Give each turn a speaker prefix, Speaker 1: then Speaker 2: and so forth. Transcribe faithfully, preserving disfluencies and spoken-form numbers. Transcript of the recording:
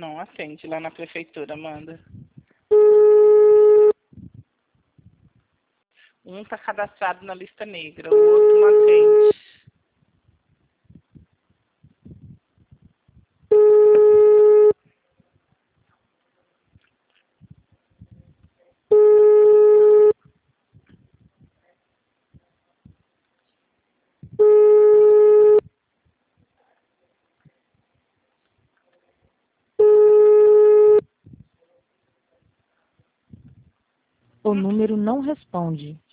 Speaker 1: Não atende lá na prefeitura, Amanda. Um está cadastrado na lista negra, o outro não atende.
Speaker 2: O número não responde.